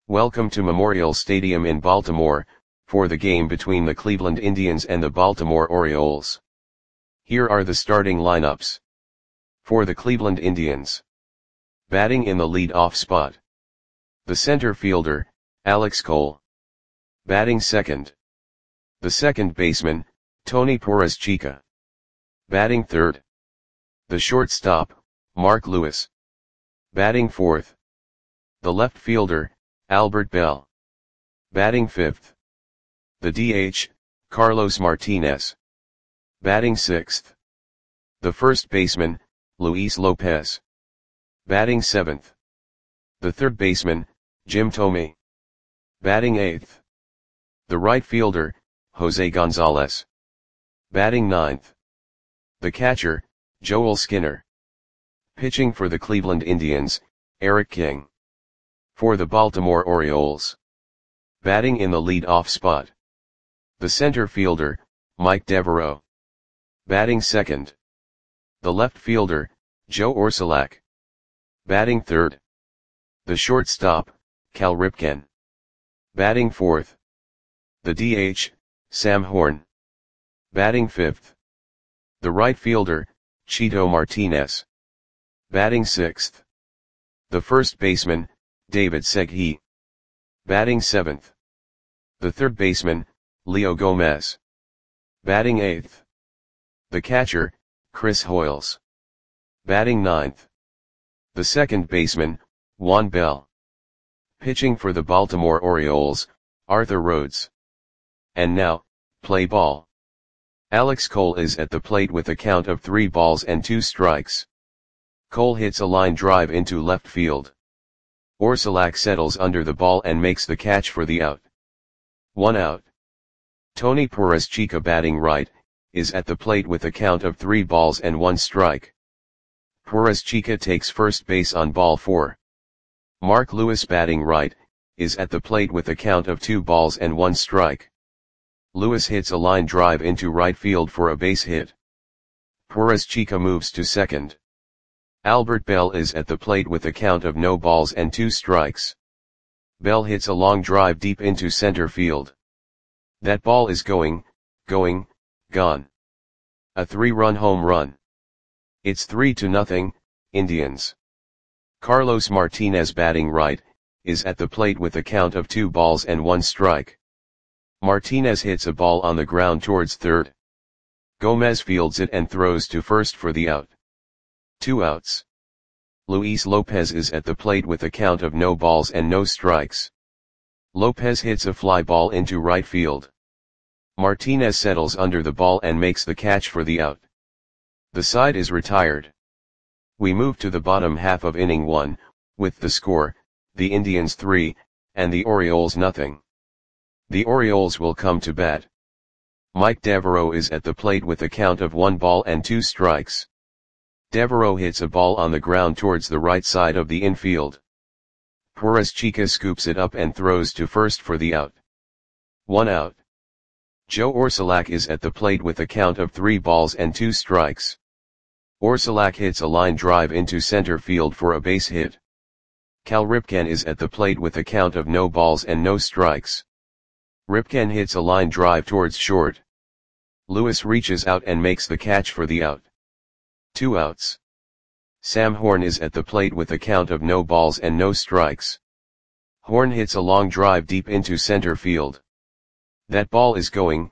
Welcome to Memorial Stadium in Baltimore, for the game between the Cleveland Indians and the Baltimore Orioles. Here are the starting lineups. For the Cleveland Indians. Batting in the lead-off spot. The center fielder, Alex Cole. Batting second. The second baseman, Tony Perez-Chica. Batting third. The shortstop, Mark Lewis. Batting fourth. The left fielder, Albert Belle. Batting fifth. The DH, Carlos Martinez. Batting sixth. The first baseman, Luis Lopez. Batting seventh. The third baseman, Jim Thome. Batting eighth. The right fielder, Jose Gonzalez. Batting ninth. The catcher, Joel Skinner. Pitching for the Cleveland Indians, Eric King. For the Baltimore Orioles. Batting in the lead-off spot. The center fielder, Mike Devereaux. Batting second. The left fielder, Joe Orsulak. Batting third. The shortstop, Cal Ripken. Batting fourth. The DH, Sam Horn. Batting fifth. The right fielder, Chito Martinez. Batting sixth. The first baseman, David Segui. Batting seventh. The third baseman, Leo Gomez. Batting eighth. The catcher, Chris Hoiles. Batting ninth. The second baseman, Juan Bell. Pitching for the Baltimore Orioles, Arthur Rhodes. And now, play ball. Alex Cole is at the plate with a count of 3 balls and 2 strikes. Cole hits a line drive into left field. Orsulak settles under the ball and makes the catch for the out. 1 out. Tony Perez-Chica, batting right, is at the plate with a count of 3 balls and 1 strike. Perez-Chica takes first base on ball 4. Mark Lewis, batting right, is at the plate with a count of 2 balls and 1 strike. Lewis hits a line drive into right field for a base hit. Perez-Chica moves to second. Albert Belle is at the plate with a count of no balls and 2 strikes. Belle hits a long drive deep into center field. That ball is gone. A 3-run home run. It's 3-0, Indians. Carlos Martinez, batting right, is at the plate with a count of 2 balls and 1 strike. Martinez hits a ball on the ground towards third. Gomez fields it and throws to first for the out. 2 outs. Luis Lopez is at the plate with a count of no balls and no strikes. Lopez hits a fly ball into right field. Martinez settles under the ball and makes the catch for the out. The side is retired. We move to the bottom half of inning 1, with the score, the Indians 3, and the Orioles nothing. The Orioles will come to bat. Mike Devereaux is at the plate with a count of 1 ball and 2 strikes. Devereaux hits a ball on the ground towards the right side of the infield. Perez-Chica scoops it up and throws to first for the out. 1 out. Joe Orsulak is at the plate with a count of 3 balls and 2 strikes. Orsulak hits a line drive into center field for a base hit. Cal Ripken is at the plate with a count of no balls and no strikes. Ripken hits a line drive towards short. Lewis reaches out and makes the catch for the out. 2 outs. Sam Horn is at the plate with a count of no balls and no strikes. Horn hits a long drive deep into center field. That ball is gone.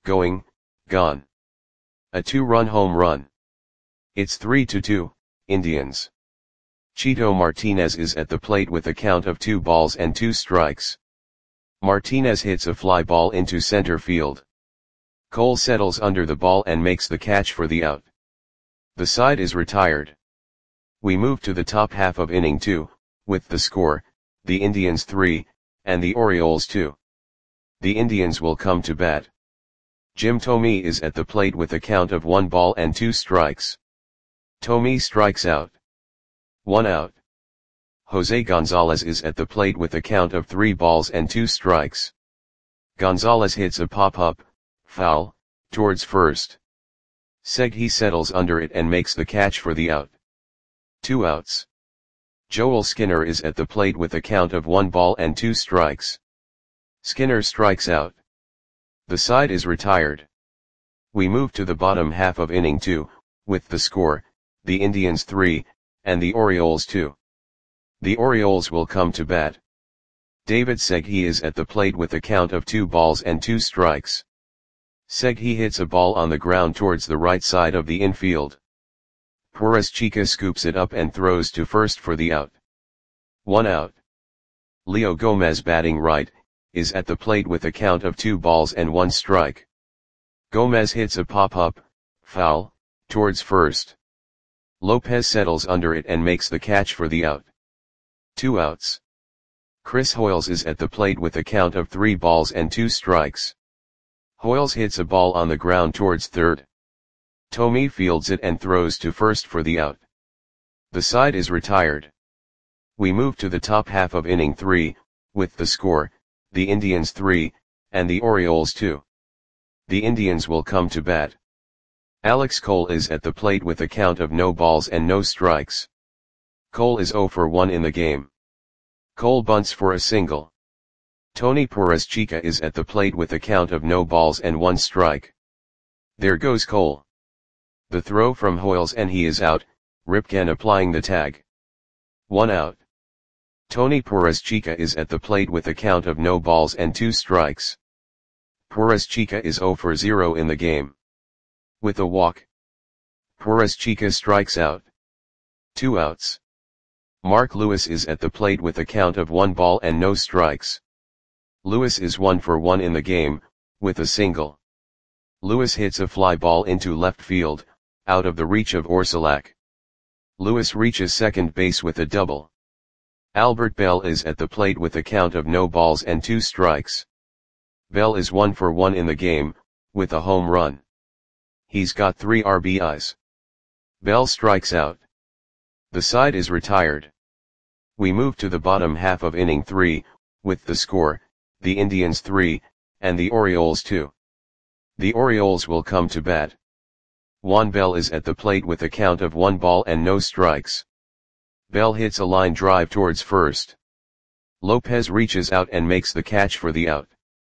A 2-run home run. It's 3-2, Indians. Chito Martinez is at the plate with a count of 2 balls and 2 strikes. Martinez hits a fly ball into center field. Cole settles under the ball and makes the catch for the out. The side is retired. We move to the top half of inning 2, with the score, the Indians 3, and the Orioles 2. The Indians will come to bat. Jim Thome is at the plate with a count of 1 ball and 2 strikes. Thome strikes out. 1 out. Jose Gonzalez is at the plate with a count of 3 balls and 2 strikes. Gonzalez hits a pop-up, foul, towards first. Segui settles under it and makes the catch for the out. 2 outs. Joel Skinner is at the plate with a count of 1 ball and 2 strikes. Skinner strikes out. The side is retired. We move to the bottom half of inning 2, with the score, the Indians 3, and the Orioles 2. The Orioles will come to bat. David Segui is at the plate with a count of 2 balls and 2 strikes. Segui hits a ball on the ground towards the right side of the infield. Perez-Chica scoops it up and throws to first for the out. 1 out. Leo Gomez, batting right, is at the plate with a count of 2 balls and 1 strike. Gomez hits a pop-up, foul, towards first. Lopez settles under it and makes the catch for the out. 2 outs. Chris Hoiles is at the plate with a count of 3 balls and 2 strikes. Hoiles hits a ball on the ground towards third. Thome fields it and throws to first for the out. The side is retired. We move to the top half of inning 3, with the score, the Indians 3, and the Orioles 2. The Indians will come to bat. Alex Cole is at the plate with a count of no balls and no strikes. Cole is 0 for 1 in the game. Cole bunts for a single. Tony Perez-Chica is at the plate with a count of no balls and 1 strike. There goes Cole. The throw from Hoiles and he is out, Ripken applying the tag. 1 out. Tony Perez-Chica is at the plate with a count of no balls and 2 strikes. Perez-Chica is 0 for 0 in the game. With a walk, Perez-Chica strikes out. 2 outs. Mark Lewis is at the plate with a count of 1 ball and no strikes. Lewis is 1 for 1 in the game, with a single. Lewis hits a fly ball into left field, out of the reach of Orsulak. Lewis reaches second base with a double. Albert Bell is at the plate with a count of no balls and 2 strikes. Bell is 1 for 1 in the game, with a home run. He's got 3 RBIs. Bell strikes out. The side is retired. We move to the bottom half of inning 3, with the score, the Indians 3, and the Orioles 2. The Orioles will come to bat. Juan Bell is at the plate with a count of 1 ball and no strikes. Bell hits a line drive towards first. Lopez reaches out and makes the catch for the out.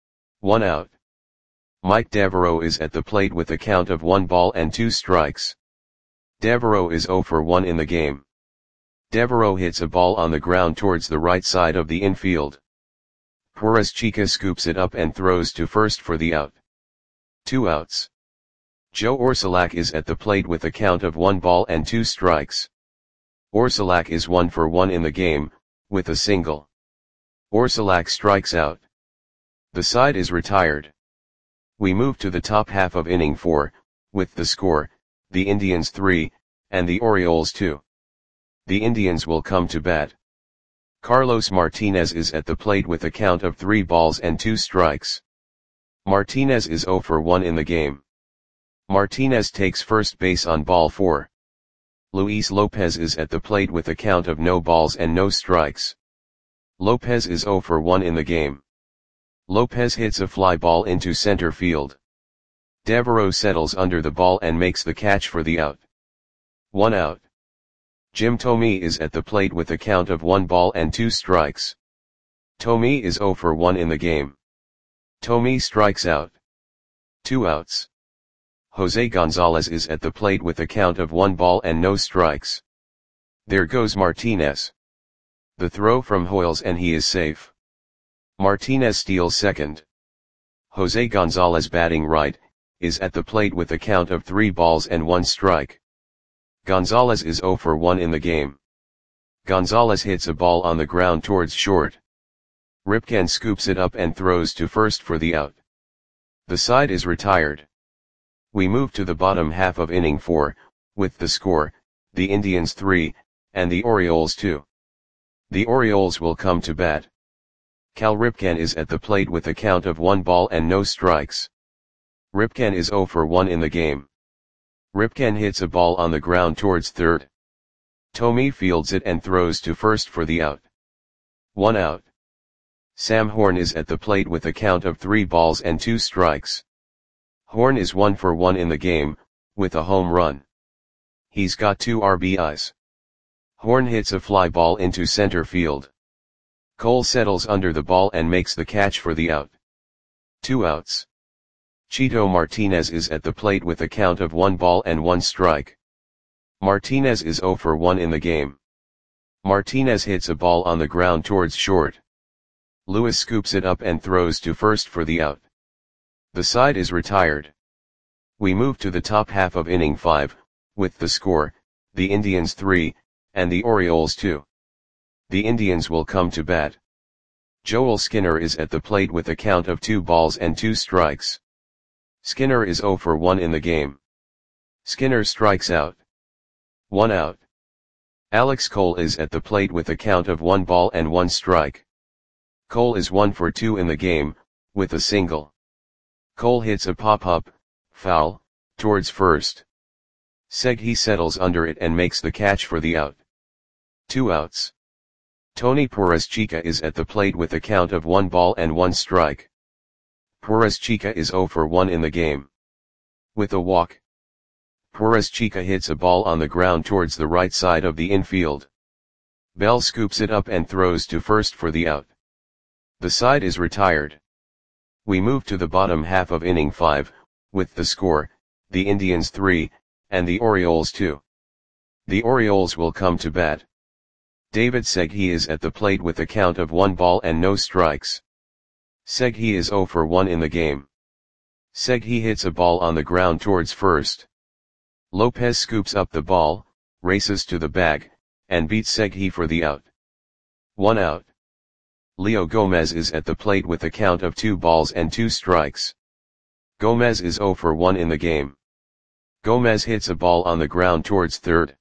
1 out. Mike Devereaux is at the plate with a count of 1 ball and 2 strikes. Devereaux is 0 for 1 in the game. Devereaux hits a ball on the ground towards the right side of the infield. Perez-Chica scoops it up and throws to first for the out. 2 outs. Joe Orsulak is at the plate with a count of 1 ball and 2 strikes. Orsulak is 1 for 1 in the game, with a single. Orsulak strikes out. The side is retired. We move to the top half of inning 4, with the score, the Indians 3, and the Orioles 2. The Indians will come to bat. Carlos Martinez is at the plate with a count of 3 balls and 2 strikes. Martinez is 0 for 1 in the game. Martinez takes first base on ball 4. Luis Lopez is at the plate with a count of no balls and no strikes. Lopez is 0 for 1 in the game. Lopez hits a fly ball into center field. Devereaux settles under the ball and makes the catch for the out. 1 out. Jim Thome is at the plate with a count of 1 ball and 2 strikes. Thome is 0 for 1 in the game. Thome strikes out. 2 outs. Jose Gonzalez is at the plate with a count of 1 ball and no strikes. There goes Martinez. The throw from Hoiles and he is safe. Martinez steals second. Jose Gonzalez, batting right, is at the plate with a count of 3 balls and 1 strike. Gonzalez is 0 for 1 in the game. Gonzalez hits a ball on the ground towards short. Ripken scoops it up and throws to first for the out. The side is retired. We move to the bottom half of inning 4, with the score, the Indians 3, and the Orioles 2. The Orioles will come to bat. Cal Ripken is at the plate with a count of 1 ball and no strikes. Ripken is 0 for 1 in the game. Ripken hits a ball on the ground towards third. Thome fields it and throws to first for the out. 1 out. Sam Horn is at the plate with a count of 3 balls and 2 strikes. Horn is 1 for 1 in the game, with a home run. He's got 2 RBIs. Horn hits a fly ball into center field. Cole settles under the ball and makes the catch for the out. 2 outs. Chito Martinez is at the plate with a count of 1 ball and 1 strike. Martinez is 0 for 1 in the game. Martinez hits a ball on the ground towards short. Lewis scoops it up and throws to first for the out. The side is retired. We move to the top half of inning 5, with the score, the Indians 3, and the Orioles 2. The Indians will come to bat. Joel Skinner is at the plate with a count of 2 balls and 2 strikes. Skinner is 0 for 1 in the game. Skinner strikes out. 1 out. Alex Cole is at the plate with a count of 1 ball and 1 strike. Cole is 1 for 2 in the game, with a single. Cole hits a pop-up, foul, towards first. Segui settles under it and makes the catch for the out. 2 outs. Tony Perez-Chica is at the plate with a count of 1 ball and 1 strike. Perez-Chica is 0 for 1 in the game. With a walk. Perez-Chica hits a ball on the ground towards the right side of the infield. Bell scoops it up and throws to first for the out. The side is retired. We move to the bottom half of inning 5, with the score, the Indians 3, and the Orioles 2. The Orioles will come to bat. David Segui is at the plate with a count of 1 ball and no strikes. Segui is 0 for 1 in the game. Segui hits a ball on the ground towards first. Lopez scoops up the ball, races to the bag, and beats Segui for the out. 1 out. Leo Gomez is at the plate with a count of 2 balls and 2 strikes. Gomez is 0 for 1 in the game. Gomez hits a ball on the ground towards third.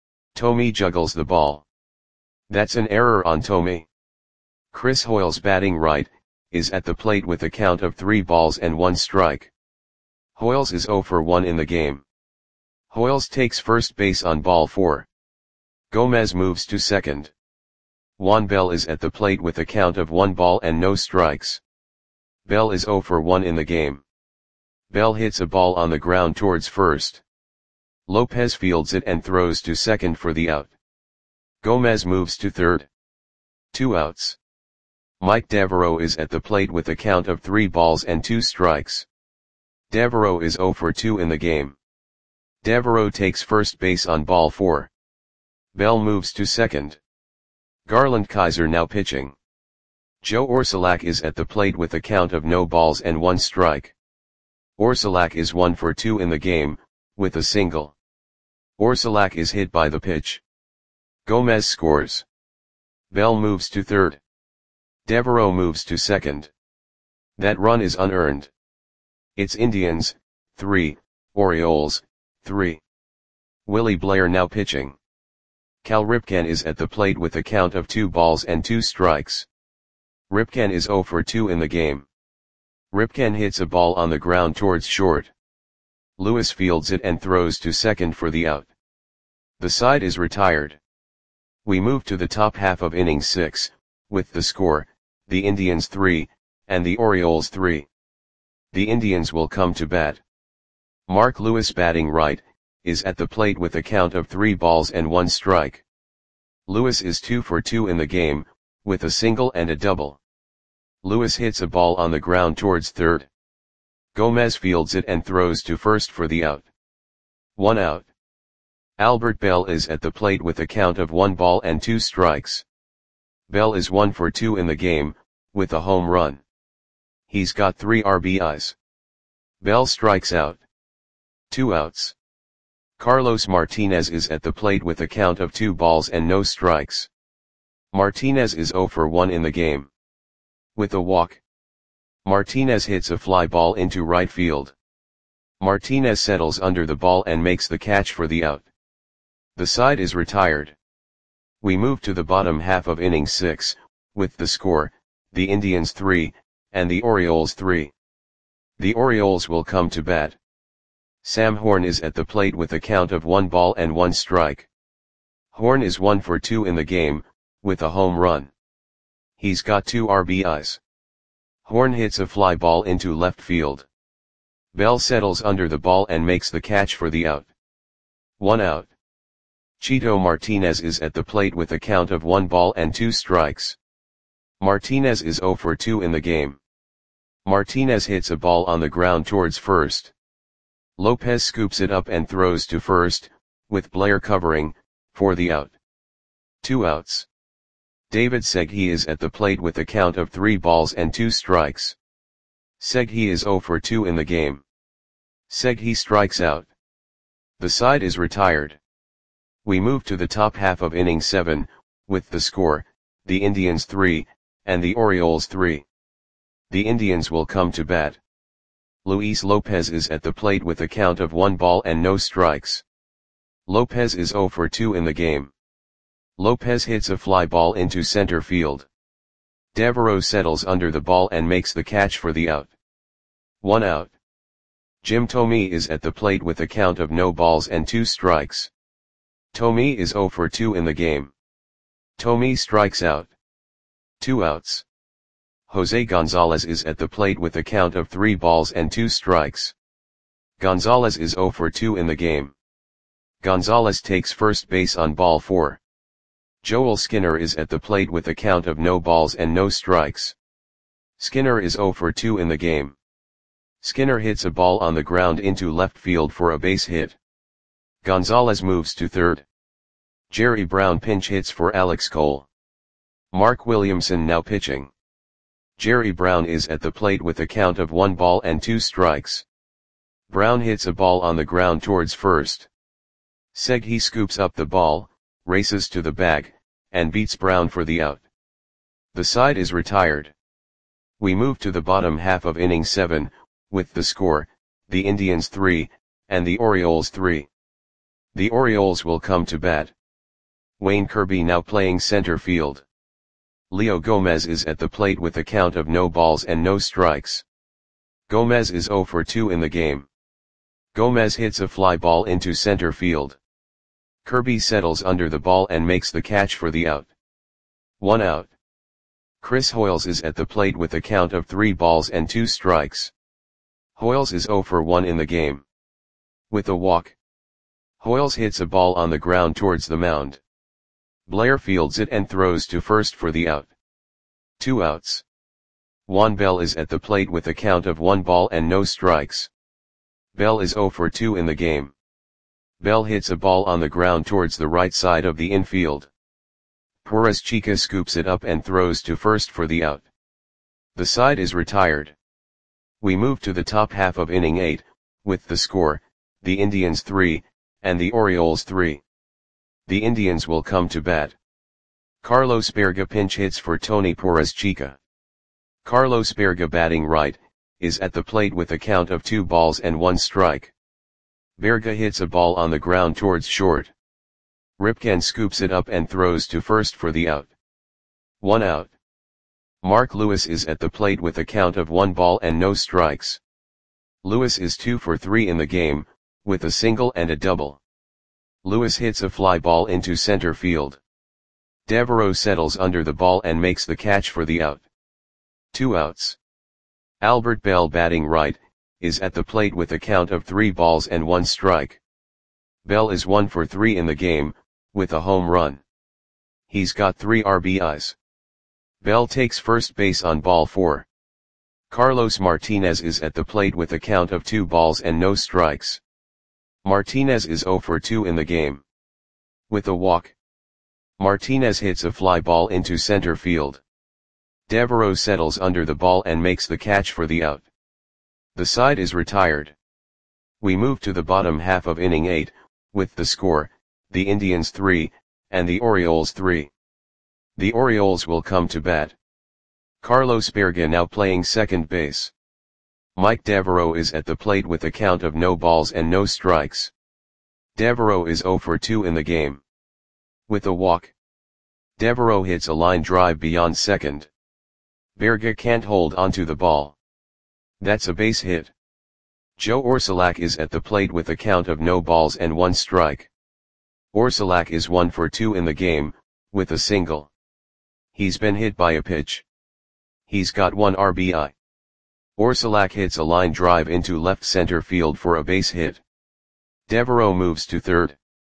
Thome juggles the ball. That's an error on Thome. Chris Hoiles, batting right, is at the plate with a count of 3 balls and 1 strike. Hoiles is 0 for 1 in the game. Hoiles takes first base on ball 4. Gomez moves to second. Juan Bell is at the plate with a count of 1 ball and no strikes. Bell is 0 for 1 in the game. Bell hits a ball on the ground towards first. Lopez fields it and throws to second for the out. Gomez moves to third. 2 outs. Mike Devereaux is at the plate with a count of 3 balls and 2 strikes. Devereaux is 0 for 2 in the game. Devereaux takes first base on ball 4. Bell moves to second. Garland Kaiser now pitching. Joe Orsulak is at the plate with a count of no balls and 1 strike. Orsulak is 1 for 2 in the game, with a single. Orsulak is hit by the pitch. Gomez scores. Bell moves to third. Devereaux moves to second. That run is unearned. It's Indians, 3, Orioles, 3. Willie Blair now pitching. Cal Ripken is at the plate with a count of 2 balls and 2 strikes. Ripken is 0 for 2 in the game. Ripken hits a ball on the ground towards short. Lewis fields it and throws to second for the out. The side is retired. We move to the top half of inning 6, with the score, the Indians 3, and the Orioles 3. The Indians will come to bat. Mark Lewis, batting right, is at the plate with a count of 3 balls and 1 strike. Lewis is 2 for 2 in the game, with a single and a double. Lewis hits a ball on the ground towards third. Gomez fields it and throws to first for the out. 1 out. Albert Bell is at the plate with a count of 1 ball and 2 strikes. Bell is 1 for 2 in the game, with a home run. He's got 3 RBIs. Bell strikes out. 2 outs. Carlos Martinez is at the plate with a count of 2 balls and no strikes. Martinez is 0 for 1 in the game. With a walk. Martinez hits a fly ball into right field. Martinez settles under the ball and makes the catch for the out. The side is retired. We move to the bottom half of inning 6, with the score, the Indians 3, and the Orioles 3. The Orioles will come to bat. Sam Horn is at the plate with a count of 1 ball and 1 strike. Horn is 1 for 2 in the game, with a home run. He's got 2 RBIs. Horn hits a fly ball into left field. Bell settles under the ball and makes the catch for the out. 1 out. Chito Martinez is at the plate with a count of 1 ball and 2 strikes. Martinez is 0 for 2 in the game. Martinez hits a ball on the ground towards first. Lopez scoops it up and throws to first, with Blair covering, for the out. 2 outs. David Segui is at the plate with a count of 3 balls and 2 strikes. Segui is 0 for 2 in the game. Segui strikes out. The side is retired. We move to the top half of inning 7, with the score, the Indians 3, and the Orioles 3. The Indians will come to bat. Luis Lopez is at the plate with a count of 1 ball and no strikes. Lopez is 0 for 2 in the game. Lopez hits a fly ball into center field. Devereaux settles under the ball and makes the catch for the out. 1 out. Jim Thome is at the plate with a count of no balls and 2 strikes. Thome is 0 for 2 in the game. Thome strikes out. 2 outs. Jose Gonzalez is at the plate with a count of 3 balls and 2 strikes. Gonzalez is 0 for 2 in the game. Gonzalez takes first base on ball 4. Joel Skinner is at the plate with a count of no balls and no strikes. Skinner is 0 for 2 in the game. Skinner hits a ball on the ground into left field for a base hit. Gonzalez moves to third. Jerry Brown pinch hits for Alex Cole. Mark Williamson now pitching. Jerry Brown is at the plate with a count of 1 ball and 2 strikes. Brown hits a ball on the ground towards first. Segui scoops up the ball, races to the bag, and beats Brown for the out. The side is retired. We move to the bottom half of inning 7, with the score, the Indians 3, and the Orioles 3. The Orioles will come to bat. Wayne Kirby now playing center field. Leo Gomez is at the plate with a count of no balls and no strikes. Gomez is 0 for 2 in the game. Gomez hits a fly ball into center field. Kirby settles under the ball and makes the catch for the out. 1 out. Chris Hoiles is at the plate with a count of 3 balls and 2 strikes. Hoiles is 0 for 1 in the game. With a walk. Hoiles hits a ball on the ground towards the mound. Blair fields it and throws to first for the out. 2 outs. Juan Bell is at the plate with a count of 1 ball and no strikes. Bell is 0 for 2 in the game. Bell hits a ball on the ground towards the right side of the infield. Perez Chica scoops it up and throws to first for the out. The side is retired. We move to the top half of inning 8, with the score, the Indians 3, and the Orioles 3. The Indians will come to bat. Carlos Berga pinch hits for Tony Perez Chica. Carlos Berga batting right, is at the plate with a count of 2 balls and 1 strike. Berga hits a ball on the ground towards short. Ripken scoops it up and throws to first for the out. 1 out. Mark Lewis is at the plate with a count of 1 ball and no strikes. Lewis is 2 for 3 in the game, with a single and a double. Lewis hits a fly ball into center field. Devereaux settles under the ball and makes the catch for the out. 2 outs. Albert Bell batting right, is at the plate with a count of 3 balls and 1 strike. Bell is 1 for 3 in the game, with a home run. He's got 3 RBIs. Bell takes first base on ball 4. Carlos Martinez is at the plate with a count of 2 balls and no strikes. Martinez is 0 for 2 in the game. With a walk. Martinez hits a fly ball into center field. Devereaux settles under the ball and makes the catch for the out. The side is retired. We move to the bottom half of inning 8, with the score, the Indians 3, and the Orioles 3. The Orioles will come to bat. Carlos Berga now playing second base. Mike Devereaux is at the plate with a count of no balls and no strikes. Devereaux is 0 for 2 in the game. With a walk. Devereaux hits a line drive beyond second. Berga can't hold onto the ball. That's a base hit. Joe Orsulak is at the plate with a count of no balls and 1 strike. Orsulak is 1 for 2 in the game, with a single. He's been hit by a pitch. He's got 1 RBI. Orsulak hits a line drive into left center field for a base hit. Devereaux moves to third.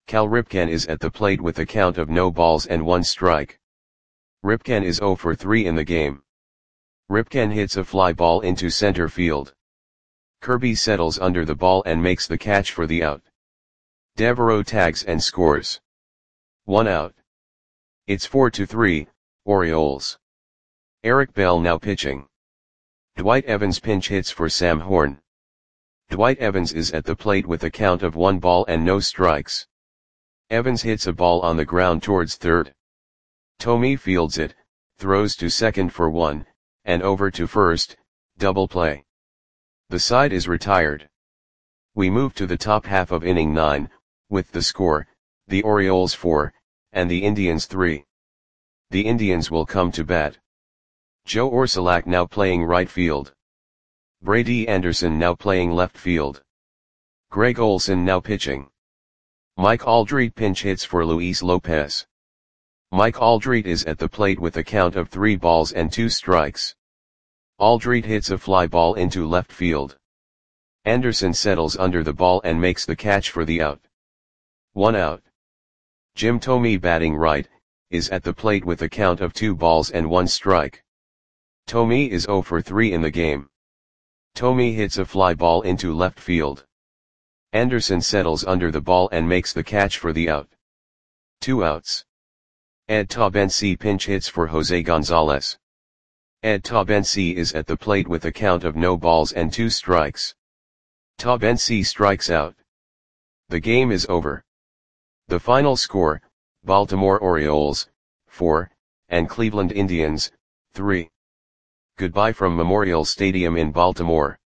Cal Ripken is at the plate with a count of no balls and 1 strike. Ripken is 0 for 3 in the game. Ripken hits a fly ball into center field. Kirby settles under the ball and makes the catch for the out. Devereaux tags and scores. 1 out. It's 4-3, Orioles. Eric Bell now pitching. Dwight Evans pinch hits for Sam Horn. Dwight Evans is at the plate with a count of 1 ball and no strikes. Evans hits a ball on the ground towards third. Thome fields it, throws to second for 1, and over to first, double play. The side is retired. We move to the top half of inning 9, with the score, the Orioles 4, and the Indians 3. The Indians will come to bat. Joe Orsulak now playing right field. Brady Anderson now playing left field. Greg Olson now pitching. Mike Aldrete pinch hits for Luis Lopez. Mike Aldrete is at the plate with a count of 3 balls and 2 strikes. Aldrete hits a fly ball into left field. Anderson settles under the ball and makes the catch for the out. 1 out. Jim Thome batting right, is at the plate with a count of 2 balls and 1 strike. Thome is 0 for 3 in the game. Thome hits a fly ball into left field. Anderson settles under the ball and makes the catch for the out. 2 outs. Ed Taubensee pinch hits for Jose Gonzalez. Ed Taubensee is at the plate with a count of no balls and 2 strikes. Taubensee strikes out. The game is over. The final score, Baltimore Orioles, 4, and Cleveland Indians, 3. Goodbye from Memorial Stadium in Baltimore.